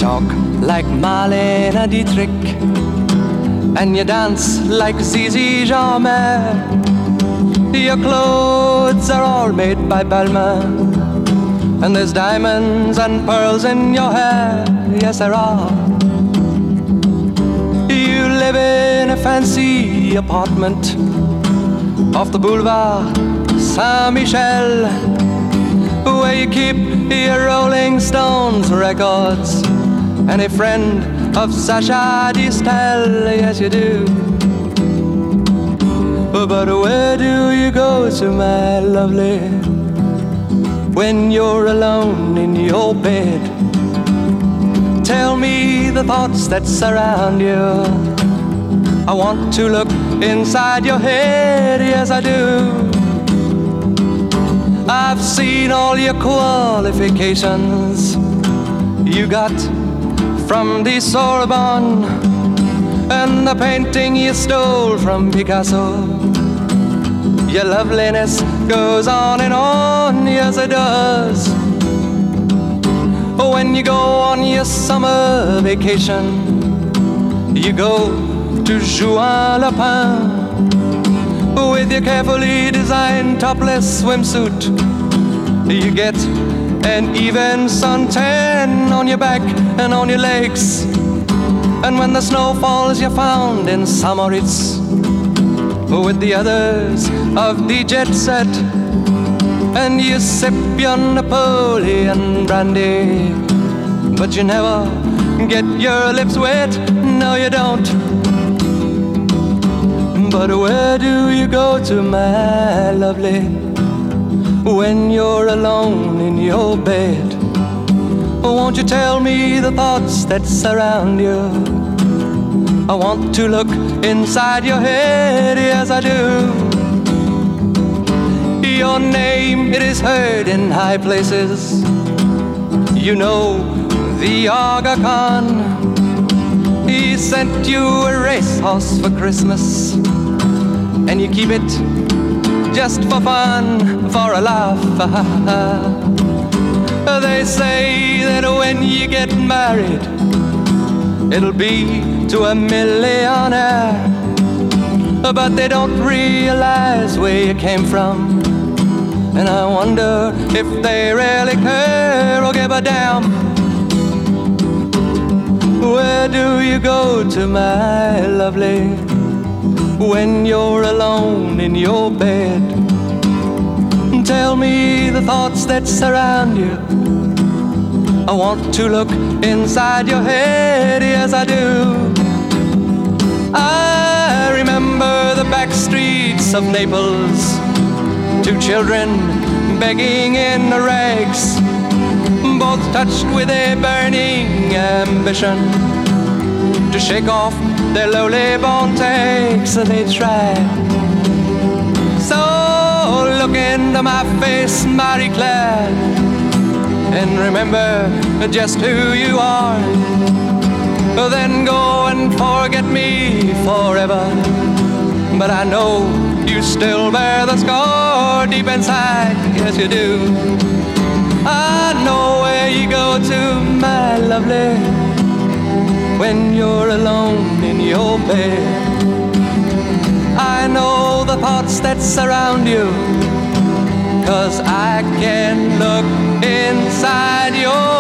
talk like Marlene Dietrich, and you dance like Zizi Jeanmaire. Your clothes are all made by Balmain, and there's diamonds and pearls in your hair. Yes, there are. You live in a fancy apartment off the Boulevard Saint-Michel, where you keep your Rolling Stones records and a friend of Sacha Distel. Yes, you do. But where do you go to, my lovely, when you're alone in your bed? Tell me the thoughts that surround you. I want to look inside your head. Yes, I do. I've seen all your qualifications you got from the Sorbonne, and the painting you stole from Picasso. Your loveliness goes on and on, yes it does. When you go on your summer vacation, you go to Juan-le-Pin with your carefully designed topless swimsuit. You get an even suntan on your back and on your legs, and when the snow falls you're found in Samoritz with the others of the jet set, and you sip your Napoleon brandy, but you never get your lips wet. No, you don't. But where do you go to, my lovely, when you're alone in your bed? Won't you tell me the thoughts that surround you? I want to look inside your head, yes I do. Your name, it is heard in high places. You know the Aga Khan, he sent you a racehorse for Christmas, and you keep it just for fun, for a laugh. They say that when you get married, it'll be to a millionaire, but they don't realize where you came from, and I wonder if they really care or give a damn. Where do you go to, my lovely, when you're alone in your bed? Tell me the thoughts that surround you. I want to look inside your head, yes I do. I remember the back streets of Naples, two children begging in the rags, both touched with a burning ambition to shake off their lowly born takes. They try. So look into my face, Marie Claire, and remember just who you are. Then go and forget me forever, but I know you still bear the scar deep inside. Yes you do. I know where you go to, my lovely, when you're alone in your bed. I know the thoughts that surround you, 'cause I can look inside your